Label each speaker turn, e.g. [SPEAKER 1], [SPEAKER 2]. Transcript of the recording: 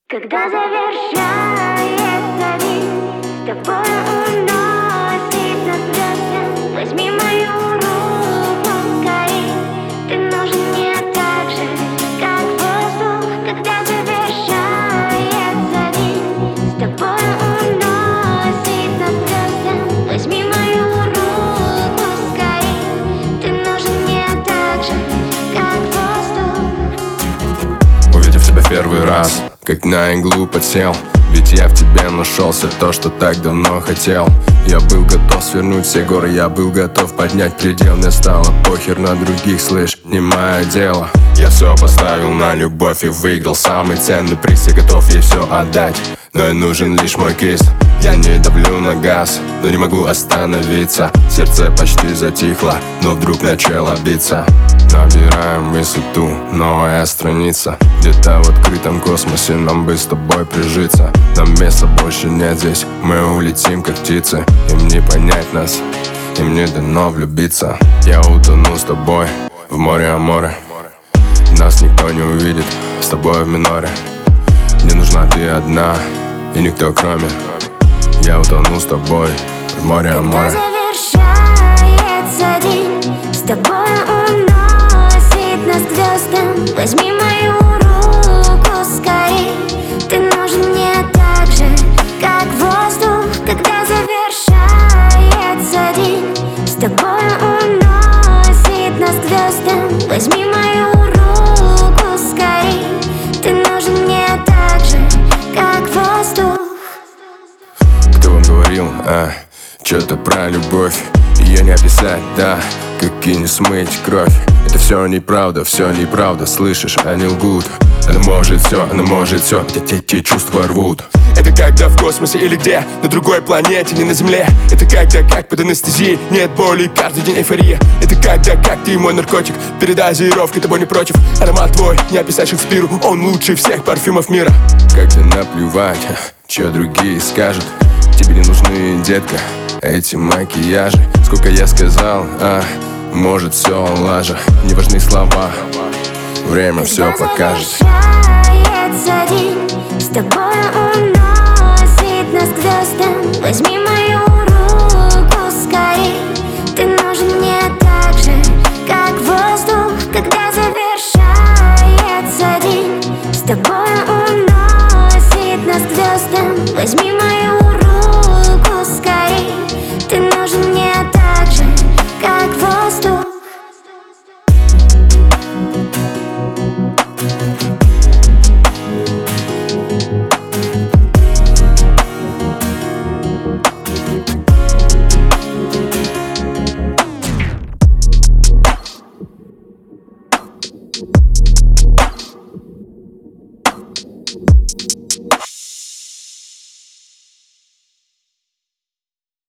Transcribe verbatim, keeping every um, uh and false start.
[SPEAKER 1] Когда завершается день, с тобой уносит на звезды. Возьми мою руку скорей, ты нужен мне так же, как воздух. Когда завершается день, с тобой уносит на звезды. Возьми мою руку скорей, ты нужен мне так же, как воздух.
[SPEAKER 2] Увидев тебя в первый раз, как на иглу подсел, ведь я в тебе нашелся то, что так давно хотел. Я был готов свернуть все горы, я был готов поднять предел. Мне стало похер на других, слышь, не мое дело. Я все поставил на любовь и выиграл самый ценный приз. Я готов ей все отдать, но ей нужен лишь мой кист. Я не давлю на газ, но не могу остановиться. Сердце почти затихло, но вдруг начало биться. Набираем высоту, новая страница. Где-то в открытом космосе нам бы с тобой прижиться. Нам места больше нет здесь, мы улетим как птицы. Им не понять нас, им не дано влюбиться. Я утону с тобой в море аморе. Нас никто не увидит, с тобой в миноре. Мне нужна ты одна и никто кроме. Я утону с тобой в море аморе.
[SPEAKER 1] Когда завершается день, с тобой уносит нас к звездам. Возьми мою руку скорей, ты нужен мне так же, как воздух. Когда завершается день, с тобой уносит нас к звездам. Возьми мою руку скорей, ты нужен мне так же, как воздух.
[SPEAKER 2] Кто вам говорил, а, что-то про любовь? Ее не описать, да, как и не смыть кровь. Это все неправда, все неправда, слышишь, они лгут. Она может все, она может все, ведь эти чувства рвут. Это когда в космосе или где, на другой планете, не на Земле. Это когда как под анестезией, нет боли, каждый день эйфория. Это когда как ты мой наркотик, передозировкой тобой не против. Аромат твой, не описать Шекспиру, он лучший всех парфюмов мира. Как-то наплевать, что другие скажут. Тебе не нужны, детка, эти макияжи. Сколько я сказал, а, может все лажа. Не важны слова, время все покажет.
[SPEAKER 1] Завершается день, с тобой уносит нас к звездам. Возьми мою руку скорей, ты нужен мне так же, как воздух. Когда завершается день, с тобой уносит нас к звездам. Возьми мою